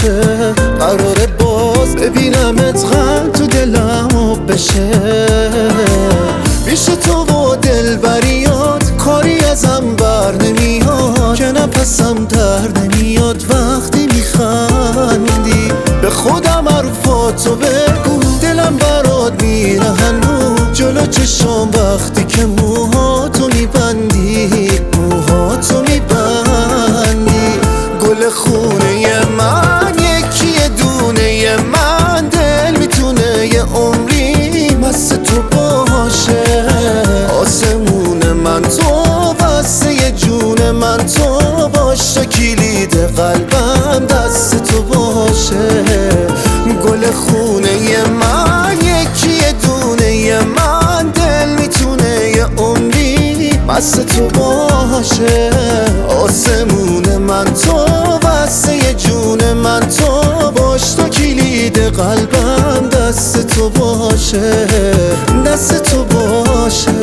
باشه، قراره باز ببینمت غم تو دلم بشه. پیش تو و دلبریات کاری ازم بر نمیاد، که نفسم در نمیاد وقتی میخندی. به خودم حرفاتو بگو، دلم برات میره هنوز جلو چشم وقتی که موهاتو میبندی، موهاتو میبندی. گل خونه من یکی دونه من، دل میتونه یه عمری مست تو باشه. آسمون من تو، واسه جون من تو باش، تا کلید قلبم دست تو باشه. گل خونه من یکی دونه من، دل میتونه یه عمری مست تو باشه. آسمون من تو، واسه جون من تو باش، تا کلید قلبم دست تو باشه، دست تو باشه.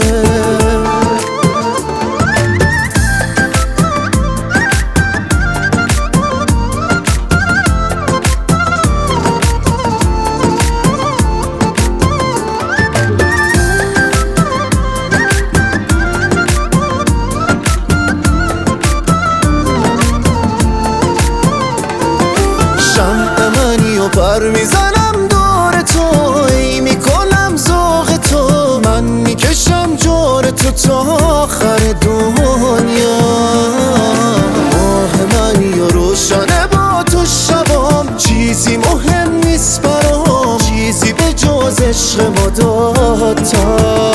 پر میزنم دور تو، ای میکنم ذوق تو، من میکشم جور تو تا آخر دنیا. ماه منی و روشنه با تو شبام، چیزی مهم نیست برام، چیزی به جز عشق ما دوتا،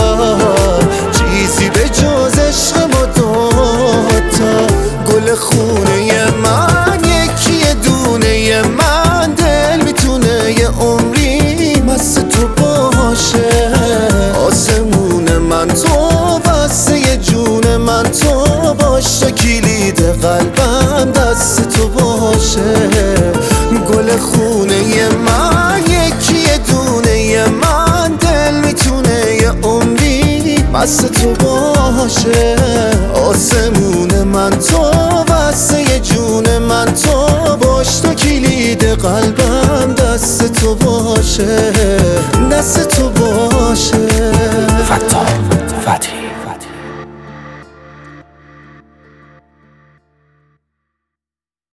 چیزی به جز عشق ما دوتا. گل خونه من یکی دونه من، یه عمری مست تو باشه. آسمون من تو، واسه جون من تو باش، تا کلید قلبم دست تو باشه. گل خونه من یکی دونه من، دل میتونه یه عمری مست تو باشه. آسمون من تو، واسه جون من تو باش، تا کلید قلبم دست تو باشه، دست تو باشه. فتاح